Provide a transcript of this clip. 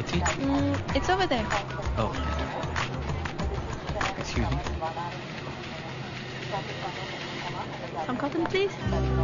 property? It's over there. Oh. Excuse me. Some cotton, please.